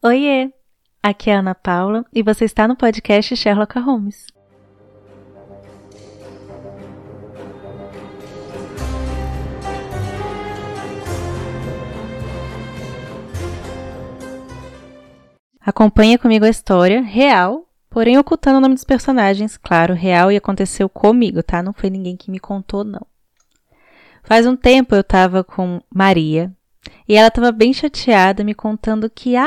Oiê! Aqui é a Ana Paula e você está no podcast Sherlock Holmes. Acompanha comigo a história real, porém ocultando o nome dos personagens. Claro, real e aconteceu comigo, tá? Não foi ninguém que me contou, não. Faz um tempo eu tava com Maria e ela estava bem chateada me contando que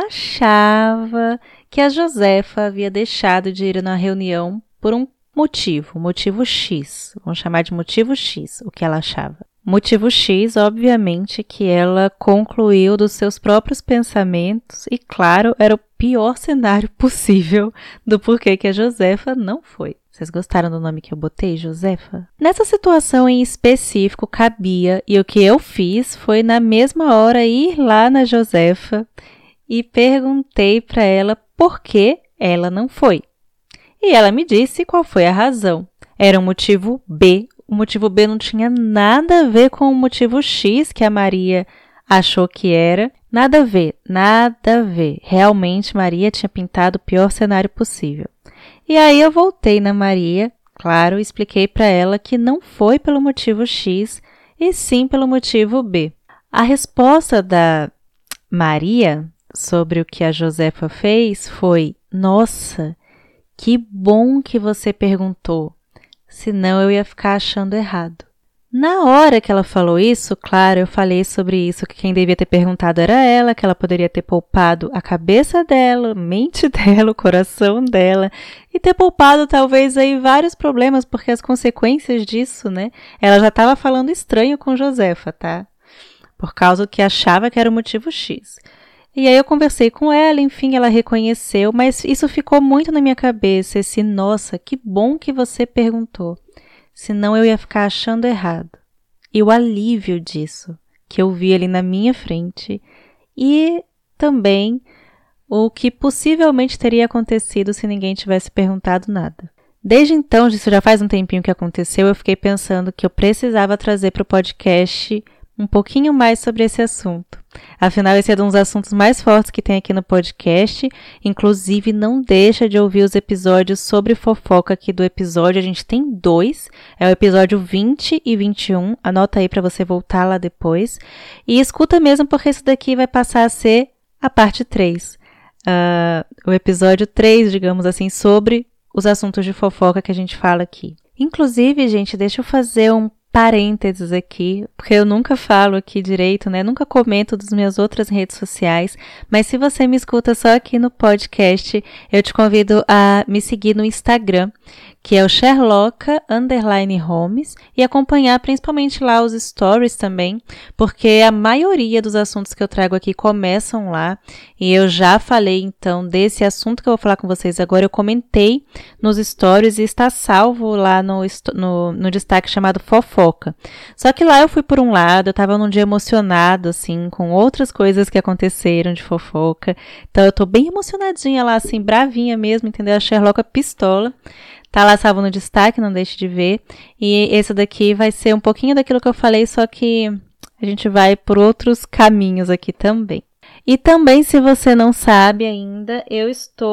achava que a Josefa havia deixado de ir na reunião por um motivo X. Vamos chamar de motivo X, o que ela achava. Motivo X, obviamente, que ela concluiu dos seus próprios pensamentos e, claro, era o pior cenário possível do porquê que a Josefa não foi. Vocês gostaram do nome que eu botei, Josefa? Nessa situação em específico cabia, e o que eu fiz foi na mesma hora ir lá na Josefa e perguntei para ela por que ela não foi. E ela me disse qual foi a razão. Era um motivo B. O motivo B não tinha nada a ver com o motivo X que a Maria achou que era. Nada a ver, nada a ver. Realmente, Maria tinha pintado o pior cenário possível. E aí eu voltei na Maria, claro, expliquei para ela que não foi pelo motivo X, e sim pelo motivo B. A resposta da Maria sobre o que a Josefa fez foi: nossa, que bom que você perguntou, senão eu ia ficar achando errado. Na hora que ela falou isso, claro, eu falei sobre isso, que quem devia ter perguntado era ela, que ela poderia ter poupado a cabeça dela, a mente dela, o coração dela, e ter poupado talvez aí vários problemas, porque as consequências disso, né? Ela já estava falando estranho com Josefa, tá? Por causa que achava que era o motivo X. E aí eu conversei com ela, enfim, ela reconheceu, mas isso ficou muito na minha cabeça, esse nossa, que bom que você perguntou. Senão eu ia ficar achando errado. E o alívio disso, que eu vi ali na minha frente, e também o que possivelmente teria acontecido se ninguém tivesse perguntado nada. Desde então, isso já faz um tempinho que aconteceu, eu fiquei pensando que eu precisava trazer para o podcast um pouquinho mais sobre esse assunto. Afinal, esse é um dos assuntos mais fortes que tem aqui no podcast. Inclusive, não deixa de ouvir os episódios sobre fofoca aqui do episódio. A gente tem 2. É o episódio 20 e 21. Anota aí para você voltar lá depois. E escuta mesmo, porque isso daqui vai passar a ser a parte 3. O episódio 3, digamos assim, sobre os assuntos de fofoca que a gente fala aqui. Inclusive, gente, deixa eu fazer um parênteses aqui, porque eu nunca falo aqui direito, né? Nunca comento das minhas outras redes sociais, mas se você me escuta só aqui no podcast, eu te convido a me seguir no Instagram, que é o Sherlock_Holmes, e acompanhar principalmente lá os stories também, porque a maioria dos assuntos que eu trago aqui começam lá, e eu já falei então desse assunto que eu vou falar com vocês agora, eu comentei nos stories e está salvo lá no destaque chamado fofoca. Só que lá eu fui por um lado, eu estava num dia emocionado, assim, com outras coisas que aconteceram de fofoca, então eu tô bem emocionadinha lá, assim, bravinha mesmo, entendeu? A Sherlock pistola. Tá lá salvo no destaque, não deixe de ver. E esse daqui vai ser um pouquinho daquilo que eu falei, só que a gente vai por outros caminhos aqui também. E também, se você não sabe ainda, eu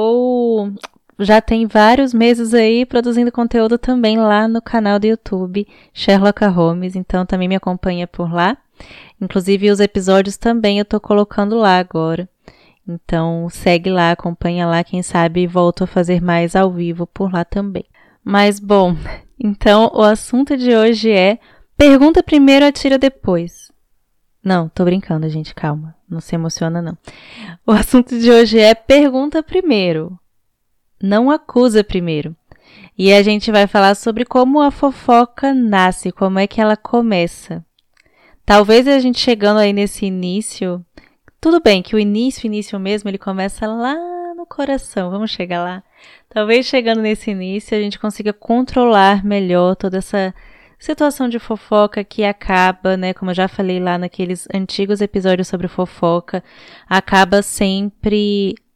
já tem vários meses aí produzindo conteúdo também lá no canal do YouTube Sherlock Holmes, então também me acompanha por lá. Inclusive os episódios também eu tô colocando lá agora. Então, segue lá, acompanha lá, quem sabe volto a fazer mais ao vivo por lá também. Mas, bom, então o assunto de hoje é pergunta primeiro, atira depois. Não, tô brincando, gente, calma, não se emociona não. O assunto de hoje é pergunta primeiro, não acusa primeiro. E a gente vai falar sobre como a fofoca nasce, como é que ela começa. Talvez a gente chegando aí nesse início... Tudo bem que o início mesmo, ele começa lá no coração, vamos chegar lá. Talvez chegando nesse início a gente consiga controlar melhor toda essa situação de fofoca que acaba, né, como eu já falei lá naqueles antigos episódios sobre fofoca, acaba sempre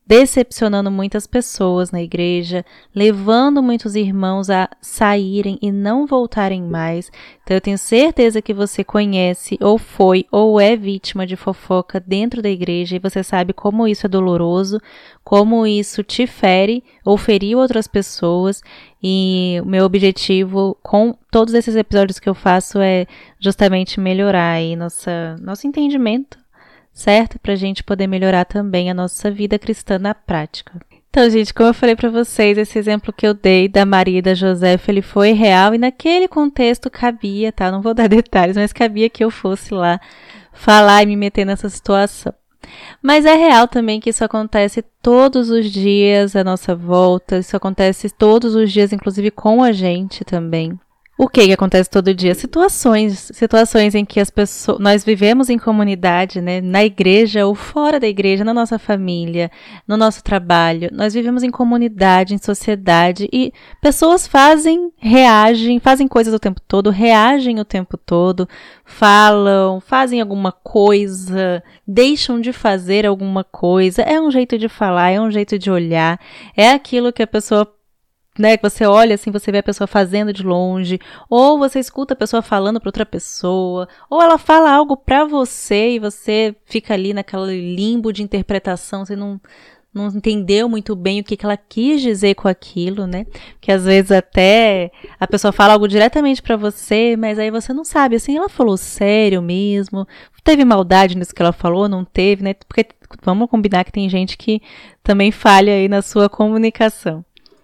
decepcionando muitas pessoas na igreja, levando muitos irmãos a saírem e não voltarem mais. Então eu tenho certeza que você conhece ou foi ou é vítima de fofoca dentro da igreja e você sabe como isso é doloroso, como isso te fere ou feriu outras pessoas. E o meu objetivo com todos esses episódios que eu faço é justamente melhorar aí nosso entendimento, certo? Pra gente poder melhorar também a nossa vida cristã na prática. Então, gente, como eu falei pra vocês, esse exemplo que eu dei da Maria e da Josefa, ele foi real e naquele contexto cabia, tá? Não vou dar detalhes, mas cabia que eu fosse lá falar e me meter nessa situação. Mas é real também que isso acontece todos os dias à nossa volta, isso acontece todos os dias, inclusive com a gente também. O que acontece todo dia? Situações em que as pessoas, nós vivemos em comunidade, né, na igreja ou fora da igreja, na nossa família, no nosso trabalho. Nós vivemos em comunidade, em sociedade e pessoas reagem, fazem coisas o tempo todo, reagem o tempo todo, falam, fazem alguma coisa, deixam de fazer alguma coisa. É um jeito de falar, é um jeito de olhar, é aquilo que a pessoa, né, que você olha assim, você vê a pessoa fazendo de longe, ou você escuta a pessoa falando para outra pessoa, ou ela fala algo para você e você fica ali naquele limbo de interpretação, você não entendeu muito bem o que ela quis dizer com aquilo, né? Que às vezes até a pessoa fala algo diretamente para você, mas aí você não sabe, assim, ela falou sério mesmo? Teve maldade nisso que ela falou? Não teve, né? Porque vamos combinar que tem gente que também falha aí na sua comunicação.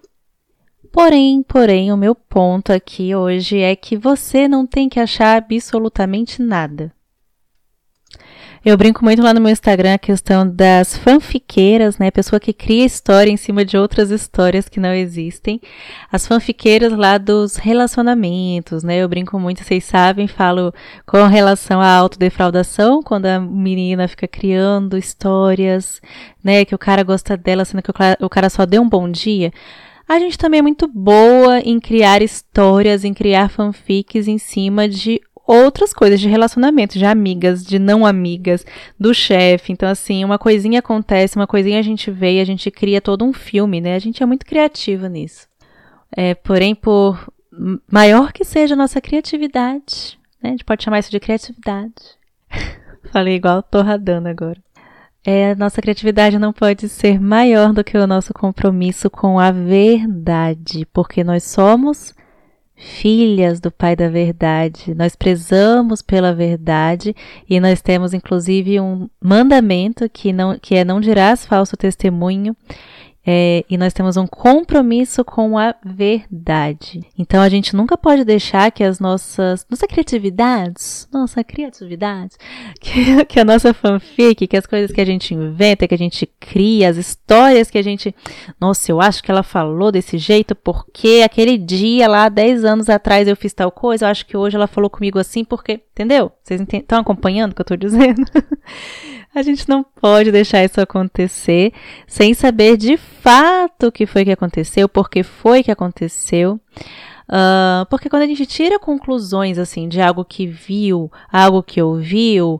Porém, o meu ponto aqui hoje é que você não tem que achar absolutamente nada. Eu brinco muito lá no meu Instagram a questão das fanfiqueiras, né? Pessoa que cria história em cima de outras histórias que não existem. As fanfiqueiras lá dos relacionamentos, né? Eu brinco muito, vocês sabem, falo com relação à autodefraudação, quando a menina fica criando histórias, né? Que o cara gosta dela, sendo que o cara só deu um bom dia. A gente também é muito boa em criar histórias, em criar fanfics em cima de outras coisas, de relacionamento, de amigas, de não amigas, do chefe. Então, assim, uma coisinha acontece, uma coisinha a gente vê e a gente cria todo um filme, né? A gente é muito criativa nisso. Porém, por maior que seja a nossa criatividade, né? A gente pode chamar isso de criatividade. Falei igual tô radando agora. A nossa criatividade não pode ser maior do que o nosso compromisso com a verdade, porque nós somos filhas do Pai da Verdade, nós prezamos pela verdade e nós temos inclusive um mandamento que é não dirás falso testemunho. E nós temos um compromisso com a verdade. Então a gente nunca pode deixar que as nossa criatividade, que a nossa fanfic, que as coisas que a gente inventa, que a gente cria, as histórias que a gente, nossa, eu acho que ela falou desse jeito porque aquele dia lá, 10 anos atrás eu fiz tal coisa, eu acho que hoje ela falou comigo assim porque, entendeu? Vocês estão acompanhando o que eu estou dizendo? A gente não pode deixar isso acontecer sem saber de fato o que foi que aconteceu, por que foi que aconteceu. Porque quando a gente tira conclusões assim, de algo que viu, algo que ouviu,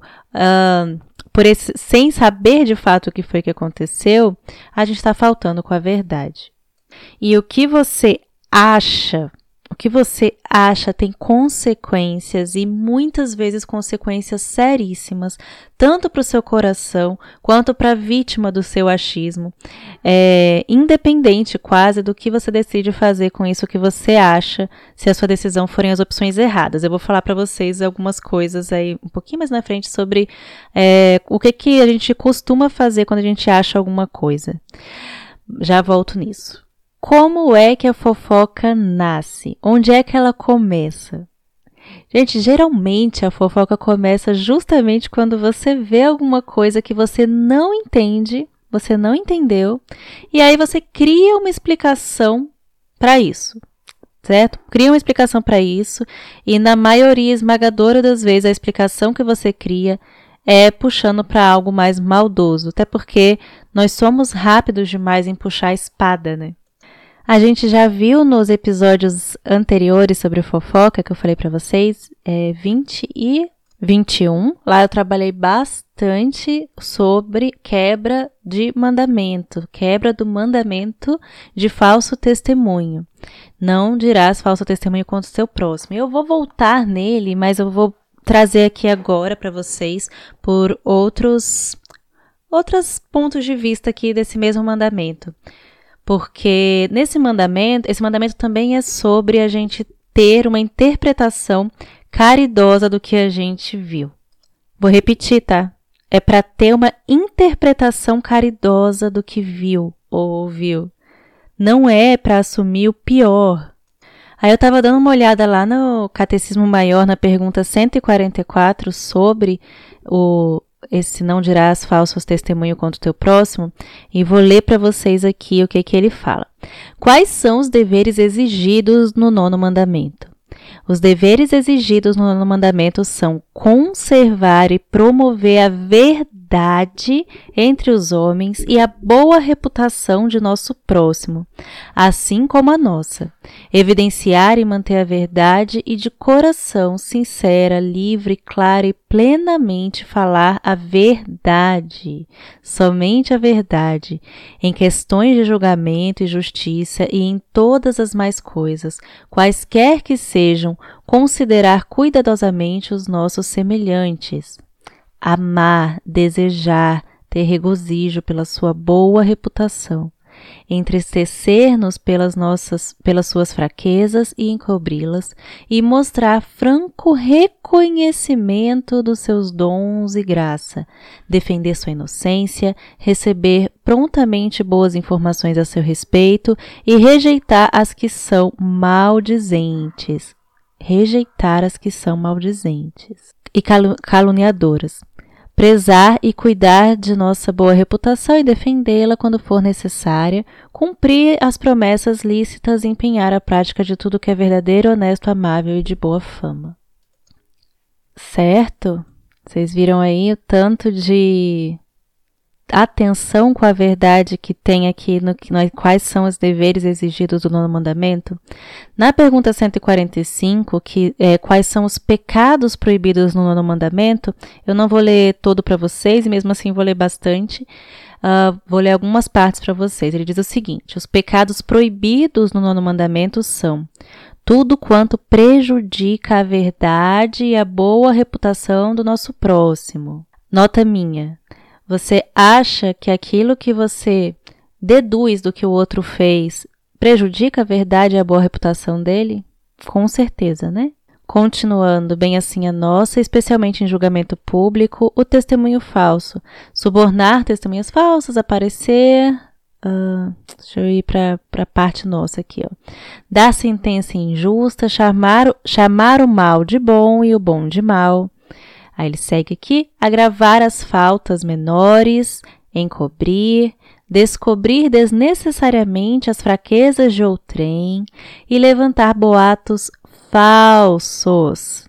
sem saber de fato o que foi que aconteceu, a gente está faltando com a verdade. E o que você acha tem consequências e muitas vezes consequências seríssimas, tanto para o seu coração quanto para a vítima do seu achismo, independente quase do que você decide fazer com isso que você acha, se a sua decisão forem as opções erradas. Eu vou falar para vocês algumas coisas aí um pouquinho mais na frente sobre o que a gente costuma fazer quando a gente acha alguma coisa. Já volto nisso. Como é que a fofoca nasce? Onde é que ela começa? Gente, geralmente a fofoca começa justamente quando você vê alguma coisa que você não entende, você não entendeu, e aí você cria uma explicação para isso, certo? Cria uma explicação para isso, e na maioria esmagadora das vezes a explicação que você cria é puxando para algo mais maldoso, até porque nós somos rápidos demais em puxar a espada, né? A gente já viu nos episódios anteriores sobre fofoca, que eu falei pra vocês, 20 e 21, lá eu trabalhei bastante sobre quebra de mandamento, quebra do mandamento de falso testemunho. Não dirás falso testemunho contra o seu próximo. Eu vou voltar nele, mas eu vou trazer aqui agora para vocês por outros pontos de vista aqui desse mesmo mandamento. Porque esse mandamento também é sobre a gente ter uma interpretação caridosa do que a gente viu. Vou repetir, tá? É para ter uma interpretação caridosa do que viu ou ouviu. Não é para assumir o pior. Aí eu estava dando uma olhada lá no Catecismo Maior, na pergunta 144, sobre esse não dirás falsos testemunho contra o teu próximo, e vou ler para vocês aqui o que ele fala. Quais são os deveres exigidos no 9º mandamento? Os deveres exigidos no 9º mandamento são conservar e promover a verdade entre os homens e a boa reputação de nosso próximo, assim como a nossa. Evidenciar e manter a verdade e de coração sincera, livre, clara e plenamente falar a verdade, somente a verdade, em questões de julgamento e justiça e em todas as mais coisas, quaisquer que sejam, considerar cuidadosamente os nossos semelhantes. Amar, desejar, ter regozijo pela sua boa reputação, entristecer-nos pelas suas fraquezas e encobri-las, e mostrar franco reconhecimento dos seus dons e graça, defender sua inocência, receber prontamente boas informações a seu respeito e rejeitar as que são maldizentes. Rejeitar as que são maldizentes e caluniadoras. Prezar e cuidar de nossa boa reputação e defendê-la quando for necessária, cumprir as promessas lícitas e empenhar a prática de tudo que é verdadeiro, honesto, amável e de boa fama. Certo? Vocês viram aí o tanto de atenção com a verdade que tem aqui quais são os deveres exigidos do 9º mandamento? Na pergunta 145, quais são os pecados proibidos no 9º mandamento, eu não vou ler todo para vocês, e mesmo assim vou ler bastante. Vou ler algumas partes para vocês. Ele diz o seguinte: os pecados proibidos no 9º mandamento são tudo quanto prejudica a verdade e a boa reputação do nosso próximo. Nota minha. Você acha que aquilo que você deduz do que o outro fez prejudica a verdade e a boa reputação dele? Com certeza, né? Continuando, bem assim a nossa, especialmente em julgamento público, o testemunho falso. Subornar testemunhas falsas, aparecer... deixa eu ir para a parte nossa aqui, ó. Dar sentença injusta, chamar o mal de bom e o bom de mal. Aí ele segue aqui: agravar as faltas menores, encobrir, descobrir desnecessariamente as fraquezas de outrem e levantar boatos falsos.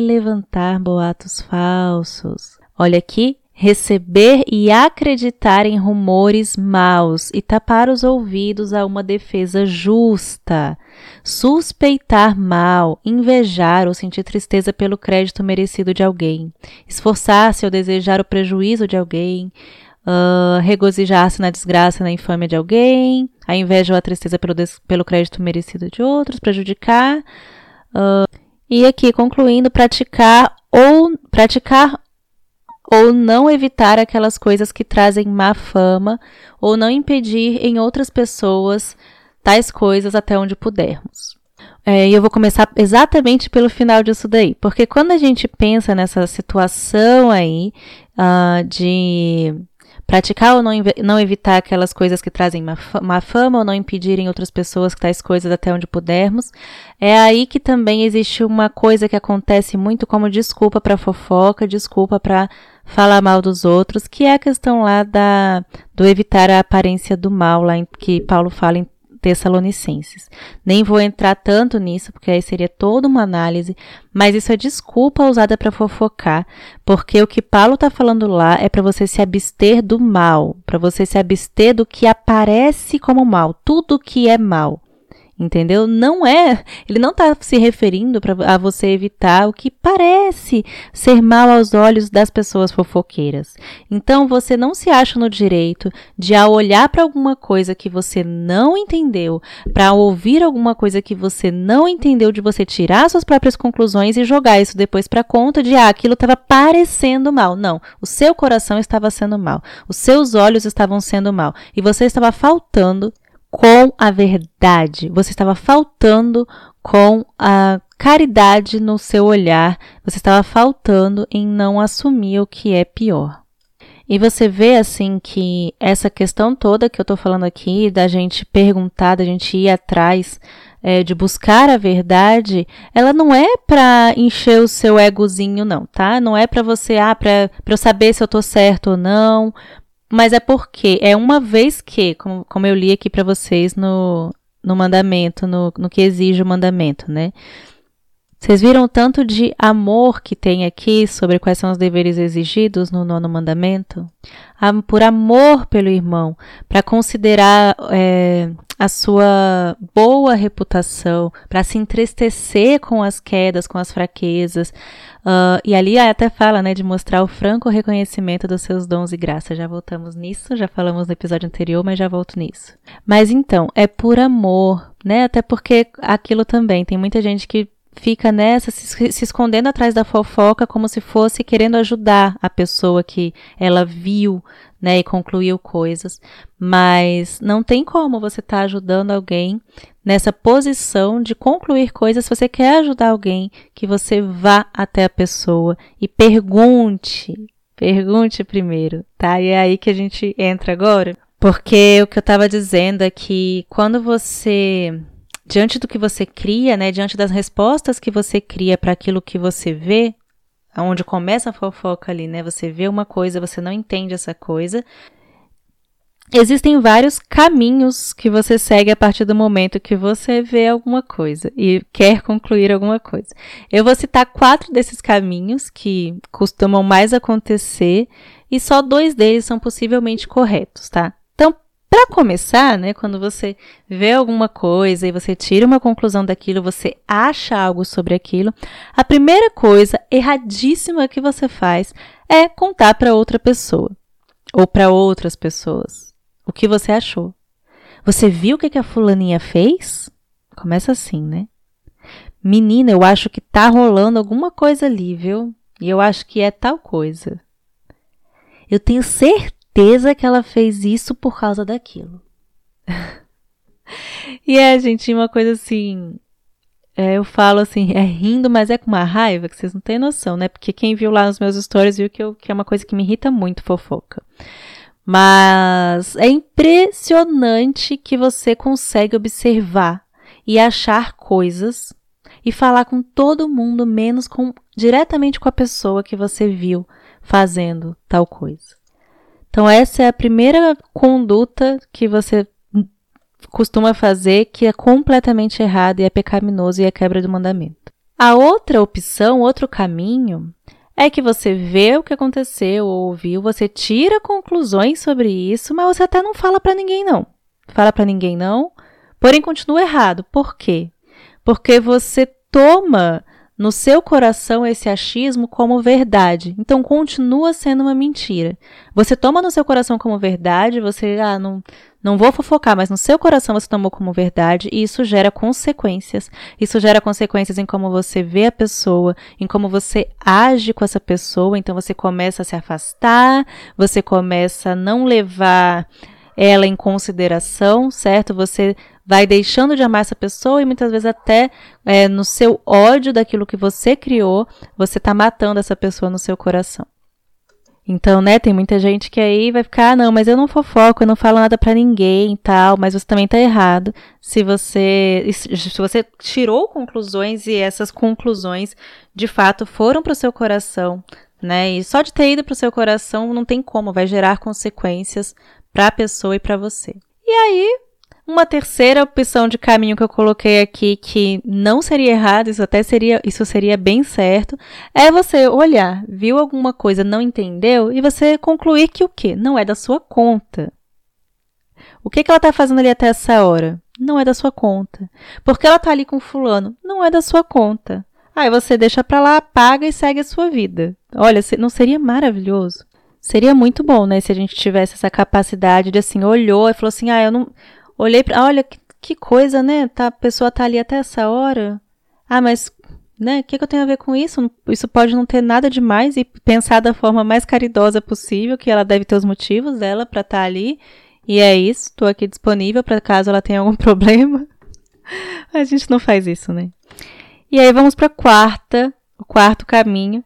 Olha aqui: receber e acreditar em rumores maus e tapar os ouvidos a uma defesa justa, suspeitar mal, invejar ou sentir tristeza pelo crédito merecido de alguém, esforçar-se ou desejar o prejuízo de alguém, regozijar-se na desgraça e na infâmia de alguém, a inveja ou a tristeza pelo crédito merecido de outros, prejudicar, e aqui concluindo, praticar ou não evitar aquelas coisas que trazem má fama, ou não impedir em outras pessoas tais coisas até onde pudermos. E eu vou começar exatamente pelo final disso daí, porque quando a gente pensa nessa situação aí de praticar ou não evitar aquelas coisas que trazem má fama, ou não impedir em outras pessoas tais coisas até onde pudermos, é aí que também existe uma coisa que acontece muito como desculpa para fofoca, desculpa para falar mal dos outros, que é a questão lá do evitar a aparência do mal, lá que Paulo fala em Tessalonicenses. Nem vou entrar tanto nisso, porque aí seria toda uma análise, mas isso é desculpa usada para fofocar, porque o que Paulo está falando lá é para você se abster do mal, para você se abster do que aparece como mal, tudo que é mal. Entendeu? Ele não está se referindo a você evitar o que parece ser mal aos olhos das pessoas fofoqueiras. Então, você não se acha no direito de, ao olhar para alguma coisa que você não entendeu, para ouvir alguma coisa que você não entendeu, de você tirar suas próprias conclusões e jogar isso depois para conta de, aquilo estava parecendo mal. Não, o seu coração estava sendo mal, os seus olhos estavam sendo mal, e você estava faltando com a verdade, você estava faltando com a caridade no seu olhar, você estava faltando em não assumir o que é pior. E você vê assim que essa questão toda que eu tô falando aqui, da gente perguntar, da gente ir atrás, de buscar a verdade, ela não é para encher o seu egozinho não, tá? Não é para você, para eu saber se eu tô certo ou não, mas é porque é uma vez que, como eu li aqui para vocês no mandamento, no que exige o mandamento, né? Vocês viram o tanto de amor que tem aqui sobre quais são os deveres exigidos no 9º mandamento? Por amor pelo irmão, para considerar a sua boa reputação, para se entristecer com as quedas, com as fraquezas. E ali até fala, né, de mostrar o franco reconhecimento dos seus dons e graças. Já voltamos nisso, já falamos no episódio anterior, mas já volto nisso. Mas então, é por amor, né? Até porque aquilo também, tem muita gente que fica nessa, se escondendo atrás da fofoca como se fosse querendo ajudar a pessoa que ela viu, né, e concluiu coisas. Mas não tem como você estar ajudando alguém nessa posição de concluir coisas. Se você quer ajudar alguém, que você vá até a pessoa e pergunte primeiro, tá? E é aí que a gente entra agora. Porque o que eu estava dizendo é que quando você, diante do que você cria, né, diante das respostas que você cria para aquilo que você vê, onde começa a fofoca ali, né, você vê uma coisa, você não entende essa coisa, existem vários caminhos que você segue a partir do momento que você vê alguma coisa e quer concluir alguma coisa. Eu vou citar 4 desses caminhos que costumam mais acontecer e só 2 deles são possivelmente corretos, tá? Então, para começar, né, quando você vê alguma coisa e você tira uma conclusão daquilo, você acha algo sobre aquilo, a primeira coisa erradíssima que você faz é contar para outra pessoa ou para outras pessoas o que você achou. Você viu o que a fulaninha fez? Começa assim, né? Menina, eu acho que tá rolando alguma coisa ali, viu? E eu acho que é tal coisa. Eu tenho certeza que ela fez isso por causa daquilo. E gente, uma coisa assim, eu falo assim, é rindo, mas é com uma raiva que vocês não têm noção, né? Porque quem viu lá nos meus stories viu que é uma coisa que me irrita muito, fofoca. Mas é impressionante que você consegue observar e achar coisas e falar com todo mundo, menos diretamente com a pessoa que você viu fazendo tal coisa. Então essa é a primeira conduta que você costuma fazer, que é completamente errada e é pecaminoso e é quebra do mandamento. A outra opção, outro caminho, é que você vê o que aconteceu ou ouviu, você tira conclusões sobre isso, mas você até não fala para ninguém não. Fala para ninguém não, porém continua errado. Por quê? Porque você toma no seu coração esse achismo como verdade. Então continua sendo uma mentira. Você toma no seu coração como verdade, você, não vou fofocar, mas no seu coração você tomou como verdade e isso gera consequências. Isso gera consequências em como você vê a pessoa, em como você age com essa pessoa. Então você começa a se afastar, você começa a não levar ela em consideração, certo? Você vai deixando de amar essa pessoa e muitas vezes até no seu ódio daquilo que você criou, você está matando essa pessoa no seu coração. Então, né, tem muita gente que aí vai ficar, não, mas eu não fofoco, eu não falo nada pra ninguém e tal, mas você também tá errado se você tirou conclusões e essas conclusões de fato foram pro seu coração, né, e só de ter ido pro seu coração não tem como, vai gerar consequências pra pessoa e pra você. E aí, uma terceira opção de caminho que eu coloquei aqui, que não seria errado, isso seria bem certo, é você olhar, viu alguma coisa, não entendeu, e você concluir que o quê? Não é da sua conta. O que ela está fazendo ali até essa hora? Não é da sua conta. Porque ela tá ali com fulano? Não é da sua conta. Aí você deixa pra lá, apaga e segue a sua vida. Olha, não seria maravilhoso? Seria muito bom, né, se a gente tivesse essa capacidade de, assim, olhou e falou assim, eu não... Olhei pra... Olha, que coisa, né? A pessoa tá ali até essa hora. Mas, né, o que eu tenho a ver com isso? Isso pode não ter nada demais e pensar da forma mais caridosa possível, que ela deve ter os motivos dela pra estar ali. E é isso, tô aqui disponível para caso ela tenha algum problema. A gente não faz isso, né? E aí vamos para o quarto caminho,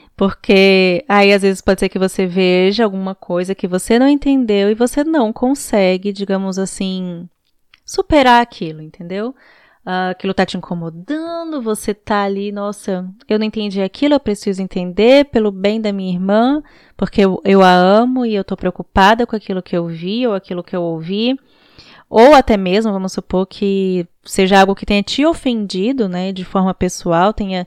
porque aí às vezes pode ser que você veja alguma coisa que você não entendeu e você não consegue, digamos assim, superar aquilo, entendeu? Aquilo tá te incomodando, você tá ali, nossa, eu não entendi aquilo, eu preciso entender pelo bem da minha irmã, porque eu a amo e eu tô preocupada com aquilo que eu vi ou aquilo que eu ouvi, ou até mesmo, vamos supor que seja algo que tenha te ofendido, né, de forma pessoal, tenha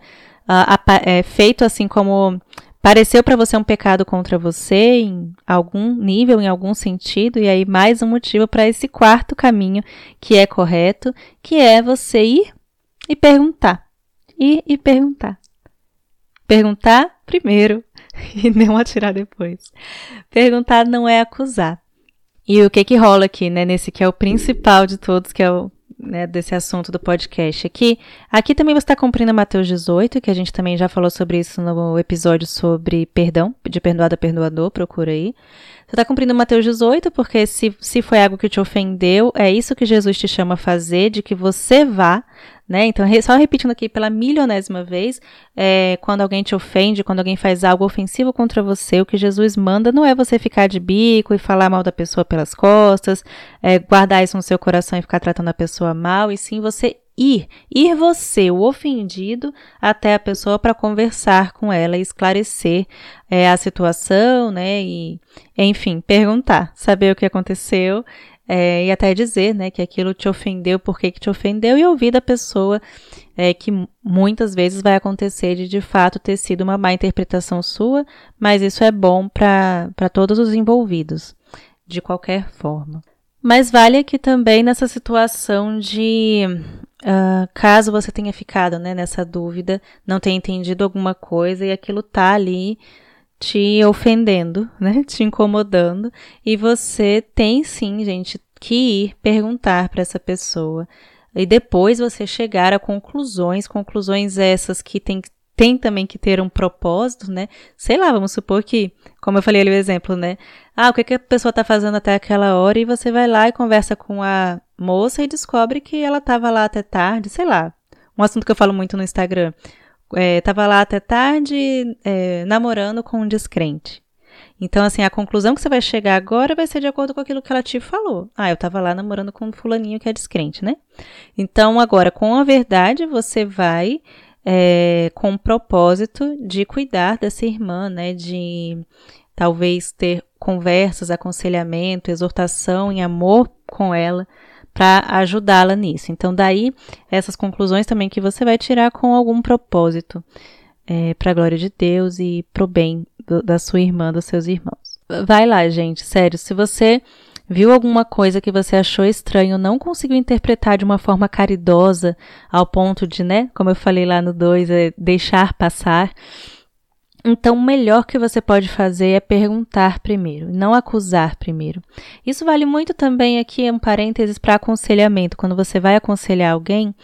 feito assim como pareceu para você um pecado contra você em algum nível, em algum sentido, e aí mais um motivo para esse quarto caminho que é correto, que é você ir e perguntar. Ir e perguntar. Perguntar primeiro e não atirar depois. Perguntar não é acusar. E o que rola aqui, né, nesse que é o principal de todos, que é o desse assunto do podcast aqui. Aqui também você está cumprindo Mateus 18, que a gente também já falou sobre isso no episódio sobre perdão, de perdoado a perdoador, procura aí. Você está cumprindo Mateus 18 porque se foi algo que te ofendeu, é isso que Jesus te chama a fazer, de que você vá, né? Então, só repetindo aqui pela milionésima vez, quando alguém te ofende, quando alguém faz algo ofensivo contra você, o que Jesus manda não é você ficar de bico e falar mal da pessoa pelas costas, guardar isso no seu coração e ficar tratando a pessoa mal, e sim você ir você, o ofendido, até a pessoa para conversar com ela e esclarecer a situação, né, e enfim, perguntar, saber o que aconteceu, e até dizer, né, que aquilo te ofendeu, por que te ofendeu, e ouvir da pessoa que muitas vezes vai acontecer de fato ter sido uma má interpretação sua, mas isso é bom para todos os envolvidos, de qualquer forma. Mas vale aqui também nessa situação de, caso você tenha ficado, né, nessa dúvida, não tenha entendido alguma coisa e aquilo tá ali te ofendendo, né, te incomodando, e você tem sim, gente, que ir perguntar para essa pessoa e depois você chegar a conclusões essas que tem também que ter um propósito, né? Sei lá, vamos supor que, como eu falei ali o exemplo, né? O que a pessoa tá fazendo até aquela hora, e você vai lá e conversa com a moça e descobre que ela tava lá até tarde, sei lá. Um assunto que eu falo muito no Instagram. Tava lá até tarde namorando com um descrente. Então, assim, a conclusão que você vai chegar agora vai ser de acordo com aquilo que ela te falou. Eu tava lá namorando com um fulaninho que é descrente, né? Então, agora, com a verdade, você vai com o propósito de cuidar dessa irmã, né? De talvez ter conversas, aconselhamento, exortação em amor com ela para ajudá-la nisso. Então, daí, essas conclusões também que você vai tirar com algum propósito para a glória de Deus e pro bem da sua irmã, dos seus irmãos. Vai lá, gente, sério, se você viu alguma coisa que você achou estranho, não conseguiu interpretar de uma forma caridosa, ao ponto de, né, como eu falei lá no 2, deixar passar, então o melhor que você pode fazer é perguntar primeiro, não acusar primeiro. Isso vale muito também aqui, um parênteses, para aconselhamento. Quando você vai aconselhar alguém,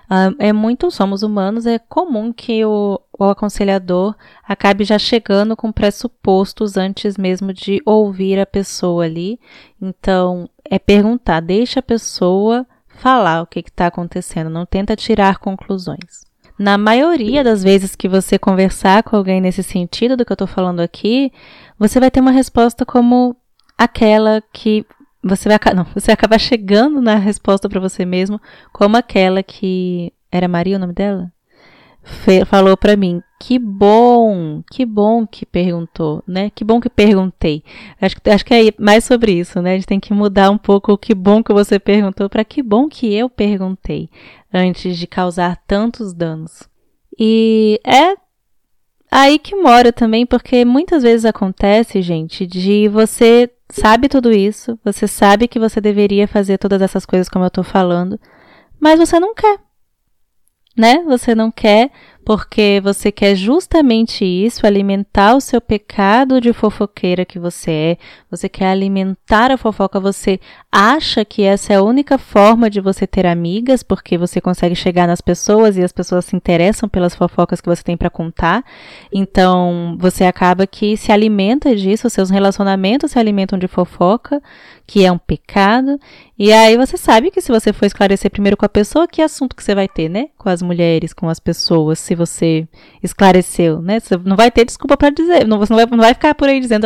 somos humanos, é comum que o aconselhador acabe já chegando com pressupostos antes mesmo de ouvir a pessoa ali. Então, é perguntar, deixa a pessoa falar o que está acontecendo, não tenta tirar conclusões. Na maioria das vezes que você conversar com alguém nesse sentido do que eu estou falando aqui, você vai ter uma resposta como aquela que você vai acabar chegando na resposta para você mesmo, como aquela que era Maria o nome dela? Falou para mim, que bom que perguntou, né? Que bom que perguntei. Acho que é mais sobre isso, né? A gente tem que mudar um pouco o que bom que você perguntou para que bom que eu perguntei, antes de causar tantos danos. E aí que mora também, porque muitas vezes acontece, gente, de você sabe tudo isso, você sabe que você deveria fazer todas essas coisas como eu tô falando, mas você não quer, né? Você não quer porque você quer justamente isso, alimentar o seu pecado de fofoqueira que você quer alimentar a fofoca, você acha que essa é a única forma de você ter amigas, porque você consegue chegar nas pessoas e as pessoas se interessam pelas fofocas que você tem para contar, então você acaba que se alimenta disso, seus relacionamentos se alimentam de fofoca, que é um pecado, e aí você sabe que se você for esclarecer primeiro com a pessoa, que assunto que você vai ter, né? Com as mulheres, com as pessoas, se você esclareceu, né? Você não vai ter desculpa para dizer, você não vai ficar por aí dizendo,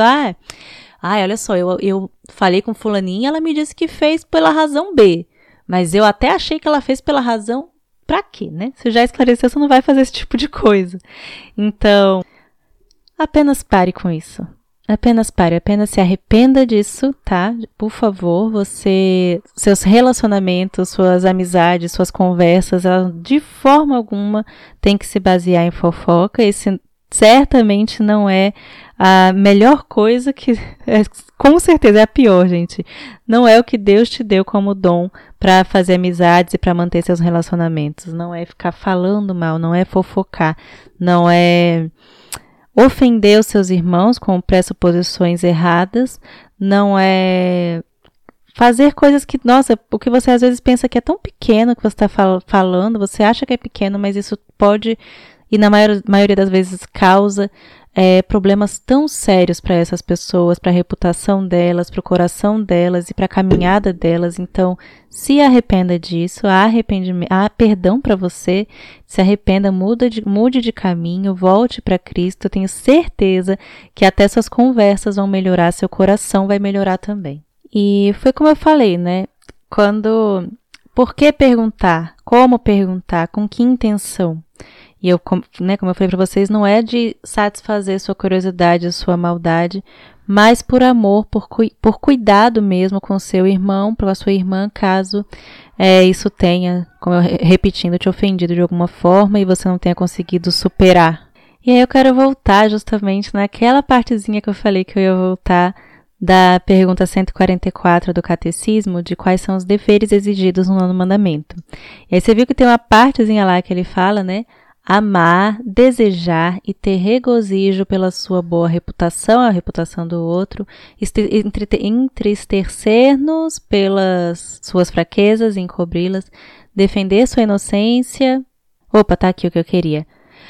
olha só, eu falei com fulaninha, ela me disse que fez pela razão B, mas eu até achei que ela fez pela razão pra quê, né? Se já esclareceu, você não vai fazer esse tipo de coisa. Então, apenas pare com isso. Apenas pare, apenas se arrependa disso, tá? Por favor, seus relacionamentos, suas amizades, suas conversas, elas de forma alguma tem que se basear em fofoca. Esse certamente não é a melhor coisa com certeza é a pior, gente. Não é o que Deus te deu como dom para fazer amizades e para manter seus relacionamentos. Não é ficar falando mal, não é fofocar, não é ofender os seus irmãos com pressuposições erradas, não é fazer coisas que, nossa, o que você às vezes pensa que é tão pequeno que você está falando, você acha que é pequeno, mas isso pode, e na maioria das vezes causa problemas tão sérios para essas pessoas, para a reputação delas, para o coração delas e para a caminhada delas. Então, se arrependa disso, há perdão para você, se arrependa, mude de caminho, volte para Cristo. Eu tenho certeza que até suas conversas vão melhorar, seu coração vai melhorar também. E foi como eu falei, né? Por que perguntar? Como perguntar? Com que intenção? E eu, né, como eu falei para vocês, não é de satisfazer sua curiosidade, sua maldade, mas por amor, por cuidado mesmo com seu irmão, com a sua irmã, caso isso tenha, como eu repetindo, te ofendido de alguma forma e você não tenha conseguido superar. E aí eu quero voltar justamente naquela partezinha que eu falei que eu ia voltar da pergunta 144 do Catecismo, de quais são os deveres exigidos no nono mandamento. E aí você viu que tem uma partezinha lá que ele fala, né? Amar, desejar e ter regozijo pela sua boa reputação, a reputação do outro, entristecer-nos pelas suas fraquezas e encobri-las, defender sua inocência. Opa, tá aqui o que eu queria.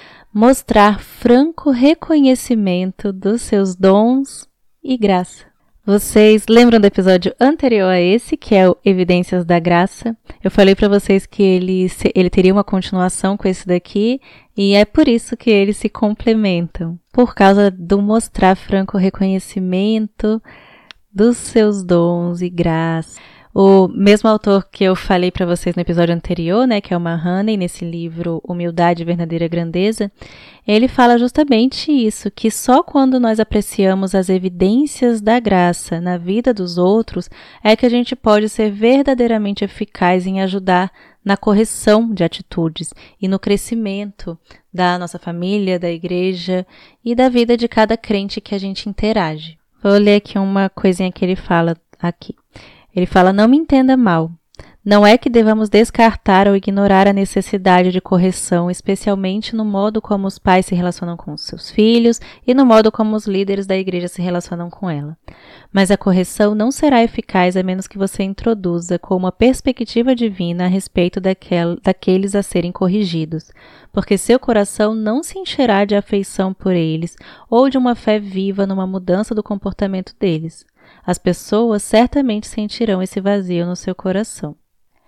Mostrar franco reconhecimento dos seus dons e graça. Vocês lembram do episódio anterior a esse, que é o Evidências da Graça? Eu falei para vocês que ele teria uma continuação com esse daqui, e é por isso que eles se complementam. Por causa do mostrar franco reconhecimento dos seus dons e graça. O mesmo autor que eu falei para vocês no episódio anterior, né, que é o Mahoney, nesse livro Humildade e Verdadeira Grandeza, ele fala justamente isso, que só quando nós apreciamos as evidências da graça na vida dos outros é que a gente pode ser verdadeiramente eficaz em ajudar na correção de atitudes e no crescimento da nossa família, da igreja e da vida de cada crente que a gente interage. Vou ler aqui uma coisinha que ele fala aqui. Ele fala, não me entenda mal. Não é que devamos descartar ou ignorar a necessidade de correção, especialmente no modo como os pais se relacionam com os seus filhos e no modo como os líderes da igreja se relacionam com ela. Mas a correção não será eficaz a menos que você introduza com uma perspectiva divina a respeito daqueles a serem corrigidos, porque seu coração não se encherá de afeição por eles ou de uma fé viva numa mudança do comportamento deles. As pessoas certamente sentirão esse vazio no seu coração.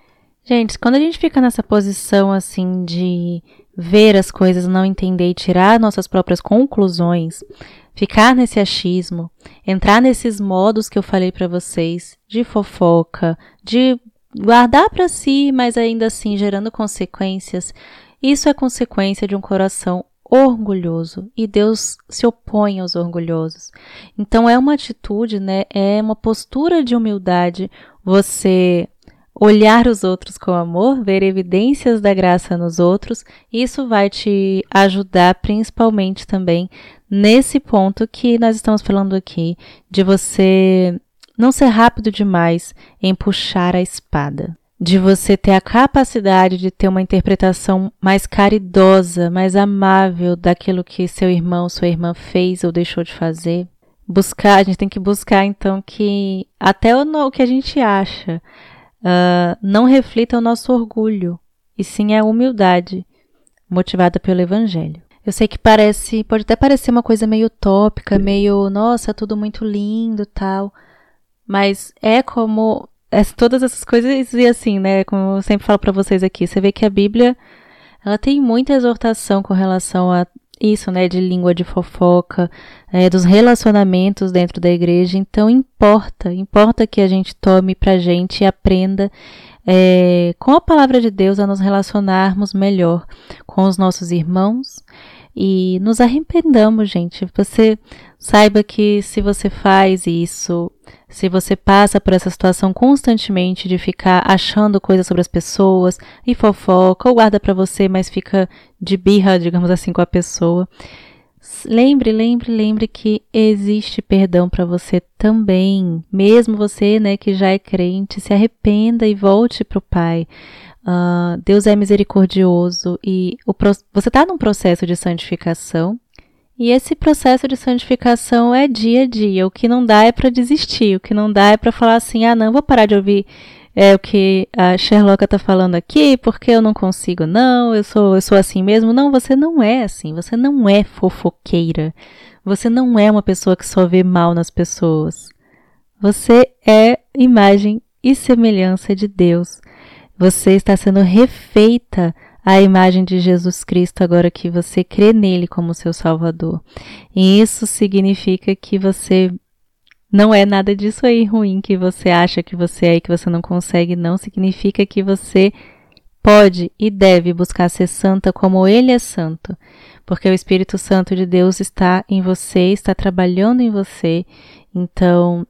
Gente, quando a gente fica nessa posição assim de ver as coisas, não entender e tirar nossas próprias conclusões, ficar nesse achismo, entrar nesses modos que eu falei para vocês, de fofoca, de guardar para si, mas ainda assim gerando consequências, isso é consequência de um coração orgulhoso, e Deus se opõe aos orgulhosos. Então é uma atitude, né? É uma postura de humildade você olhar os outros com amor, ver evidências da graça nos outros, isso vai te ajudar principalmente também nesse ponto que nós estamos falando aqui, de você não ser rápido demais em puxar a espada, de você ter a capacidade de ter uma interpretação mais caridosa, mais amável daquilo que seu irmão, sua irmã fez ou deixou de fazer. A gente tem que buscar então que até o que a gente acha não reflita o nosso orgulho, e sim a humildade motivada pelo Evangelho. Eu sei que pode até parecer uma coisa meio utópica, meio, nossa, tudo muito lindo, tal, mas todas essas coisas, e assim, né, como eu sempre falo para vocês aqui, você vê que a Bíblia, ela tem muita exortação com relação a isso, né, de língua de fofoca, dos relacionamentos dentro da igreja. Então importa que a gente tome pra gente e aprenda com a palavra de Deus a nos relacionarmos melhor com os nossos irmãos e nos arrependamos, gente. Você saiba que se você faz isso, se você passa por essa situação constantemente de ficar achando coisas sobre as pessoas e fofoca, ou guarda pra você, mas fica de birra, digamos assim, com a pessoa, lembre que existe perdão para você também. Mesmo você, né, que já é crente, se arrependa e volte pro Pai. Deus é misericordioso e você está num processo de santificação. E esse processo de santificação é dia a dia. O que não dá é para desistir. O que não dá é para falar assim, não, vou parar de ouvir o que a Sherlocka está falando aqui, porque eu não consigo, não, eu sou assim mesmo. Não, você não é assim. Você não é fofoqueira. Você não é uma pessoa que só vê mal nas pessoas. Você é imagem e semelhança de Deus. Você está sendo refeita à imagem de Jesus Cristo agora que você crê nele como seu Salvador. E isso significa que você não é nada disso aí ruim que você acha que você é e que você não consegue. Não significa que você pode e deve buscar ser santa como ele é santo. Porque o Espírito Santo de Deus está em você, está trabalhando em você. Então,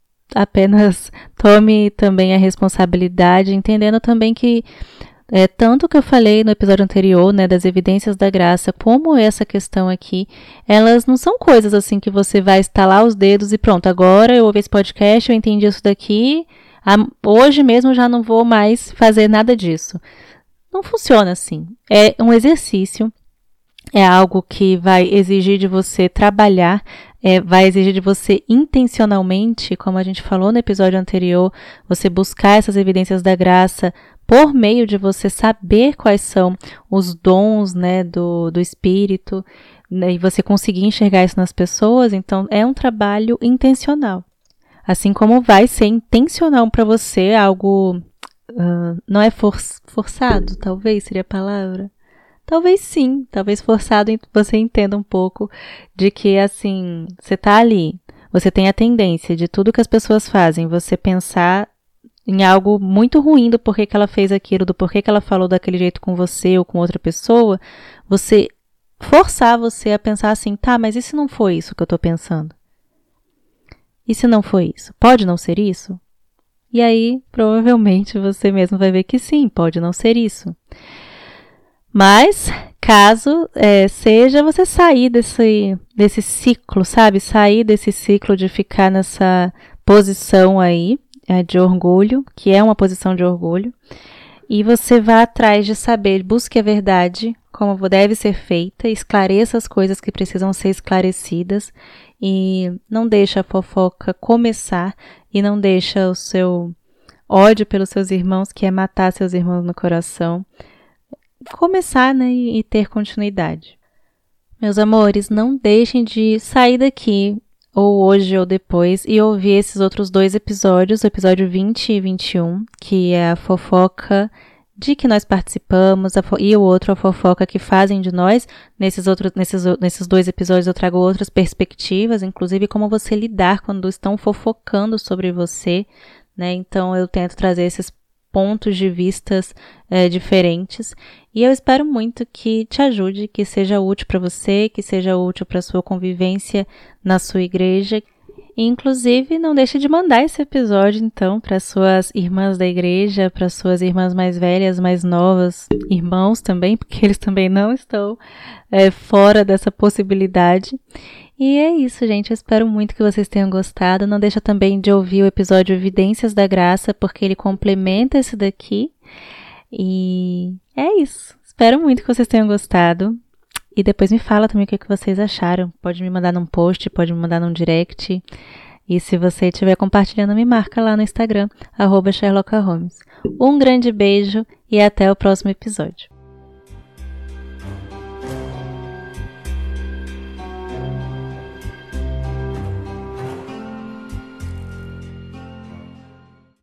apenas tome também a responsabilidade, entendendo também que tanto que eu falei no episódio anterior, né, das evidências da graça, como essa questão aqui, elas não são coisas assim que você vai estalar os dedos e pronto, agora eu ouvi esse podcast, eu entendi isso daqui, hoje mesmo já não vou mais fazer nada disso. Não funciona assim. É um exercício, é algo que vai exigir de você trabalhar, vai exigir de você intencionalmente, como a gente falou no episódio anterior, você buscar essas evidências da graça por meio de você saber quais são os dons, né, do Espírito, né, e você conseguir enxergar isso nas pessoas. Então é um trabalho intencional. Assim como vai ser intencional para você algo, não é forçado, talvez seria a palavra. Talvez sim, talvez forçado você entenda um pouco de que, assim, você tá ali, você tem a tendência de tudo que as pessoas fazem, você pensar em algo muito ruim do porquê que ela fez aquilo, do porquê que ela falou daquele jeito com você ou com outra pessoa, você forçar você a pensar assim, tá, mas e se não foi isso que eu tô pensando? E se não foi isso? Pode não ser isso? E aí, provavelmente, você mesmo vai ver que sim, pode não ser isso. Mas, caso seja você sair desse ciclo, sabe? Sair desse ciclo de ficar nessa posição aí de orgulho, que é uma posição de orgulho, e você vá atrás de saber, busque a verdade, como deve ser feita, esclareça as coisas que precisam ser esclarecidas, e não deixa a fofoca começar, e não deixa o seu ódio pelos seus irmãos, que é matar seus irmãos no coração, começar, né, e ter continuidade. Meus amores, não deixem de sair daqui, ou hoje ou depois, e ouvir esses outros 2 episódios, o episódio 20 e 21, que é a fofoca de que nós participamos, e o outro a fofoca que fazem de nós. Nesses 2 episódios eu trago outras perspectivas, inclusive como você lidar quando estão fofocando sobre você, né? Então eu tento trazer esses pontos de vistas diferentes, e eu espero muito que te ajude, que seja útil para você, que seja útil para sua convivência na sua igreja. E, inclusive, não deixe de mandar esse episódio, então, para suas irmãs da igreja, para suas irmãs mais velhas, mais novas, irmãos também, porque eles também não estão fora dessa possibilidade. E é isso, gente. Eu espero muito que vocês tenham gostado. Não deixa também de ouvir o episódio Evidências da Graça, porque ele complementa esse daqui. E é isso. Espero muito que vocês tenham gostado. E depois me fala também o que vocês acharam. Pode me mandar num post, pode me mandar num direct. E se você estiver compartilhando, me marca lá no Instagram, @SherlockHolmes. Um grande beijo e até o próximo episódio.